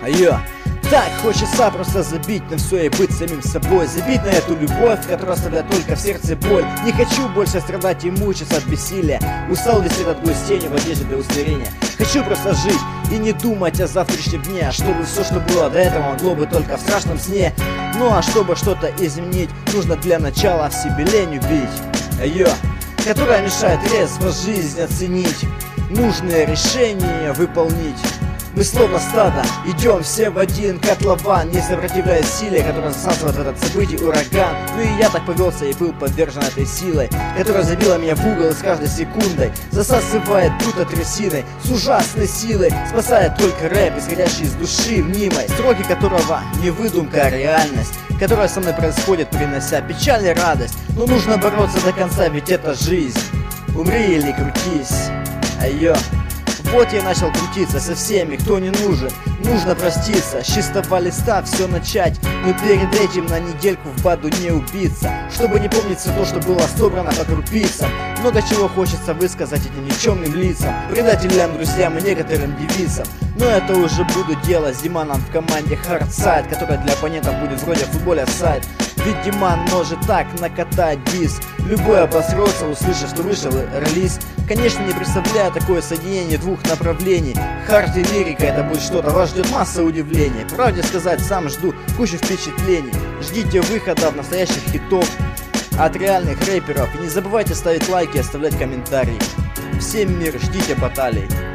Айо. Так хочется просто забить на все и быть самим собой. Забить на эту любовь, которая оставляет только в сердце боль. Не хочу больше страдать и мучиться от бессилия. Устал весь этот год с тенью в одежде для усмирения. Хочу просто жить и не думать о завтрашнем дне, чтобы все, что было до этого, могло бы только в страшном сне. Ну а чтобы что-то изменить, нужно для начала в себе лень убить. Айо. Которая мешает резво жизнь оценить, нужные решения выполнить. Мы словно стадо, идем все в один котлован, не сопротивляясь силе, которая засасывает этот событий ураган. Ну и я так повелся и был подвержен этой силой, которая забила меня в угол и с каждой секундой засасывает будто трясиной, с ужасной силой спасает только рэп, исходящий из души мнимой, строки которого не выдумка, а реальность, которая со мной происходит, принося печаль и радость. Но нужно бороться до конца, ведь это жизнь. Умри или крутись. Айо. Вот я начал крутиться со всеми, кто не нужен. Нужно проститься, с чистого листа все начать. Но перед этим на недельку в баду не убиться, чтобы не помнить все то, что было собрано по крупицам. Много чего хочется высказать этим никчемным лицам, предателям, друзьям и некоторым девицам. Но это уже буду делать с Диманом в команде Hardсайд, которая для оппонентов будет вроде футболя сайт. Ведь Диман может так накатать диск, любой обосрется, услышав, что вышел релиз. Конечно, не представляю такое соединение двух направлений. Хард и лирика, это будет что-то, вас ждет масса удивлений. Правде сказать, сам жду кучу впечатлений. Ждите выходов настоящих хитов от реальных рэперов. И не забывайте ставить лайки и оставлять комментарии. Всем мир, ждите баталий.